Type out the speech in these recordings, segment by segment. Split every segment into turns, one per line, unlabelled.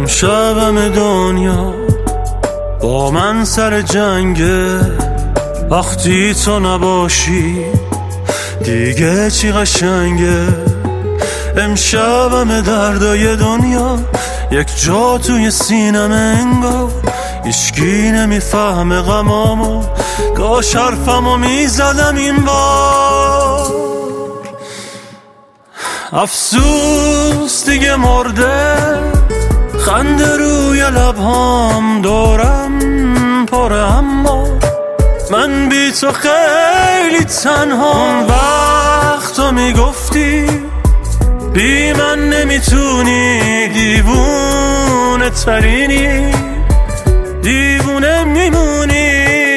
امشب همه دنیا با من سر جنگه، وقتی تو نباشی دیگه چی قشنگه. امشب همه دردای دنیا یک جا توی سینم انگار هیچکی نمیفهمه غمامو، کاش حرفمو میزدم این بار. افسوس دیگه مرده، خنده روی لبهام دورم پره، اما من بی تو خیلی تنها. وقتا میگفتی بی من نمیتونی، دیوونه ترینی، دیوونه میمونی.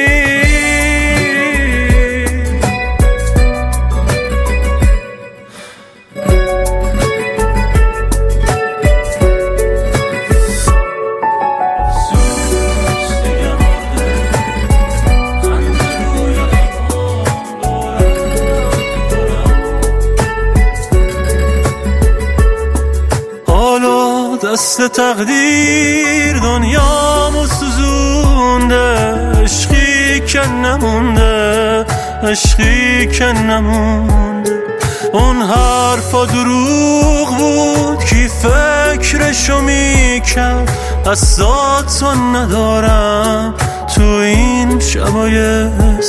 دست تقدیر دنیامو سوزونده، عشقی که نمونده، عشقی که نمونده. اون حرفا دروغ بود کی فکرشو میکرد، دستات تو ندارم تو این شبای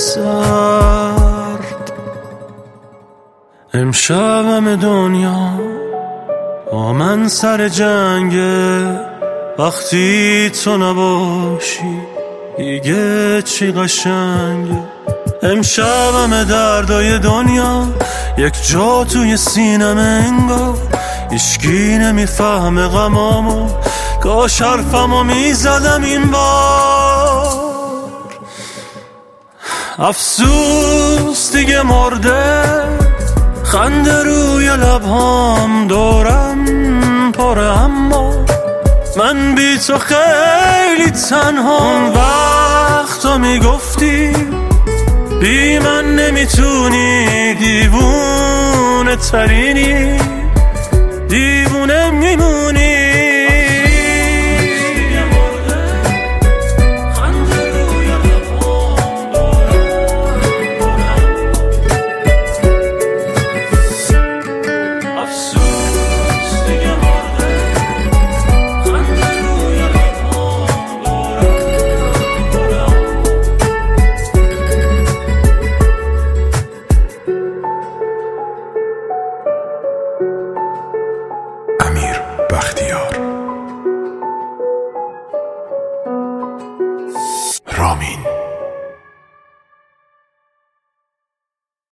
سرد. امشب همه دنیا با من سر جنگه، وقتی تو نباشی دیگه چی قشنگه. امشب همه دردای دنیا یک جا توی سینم انگار هیچکی نمیفهمه غمامو، کاش حرفمو میزدم این بار. افسوس دیگه مرده، خنده روی لبهام دورم پره، اما من بی تو خیلی تنها. وقتا میگفتی بی من نمیتونی، دیوونه ترینی، دیوونه میمونی.
بختیار رامین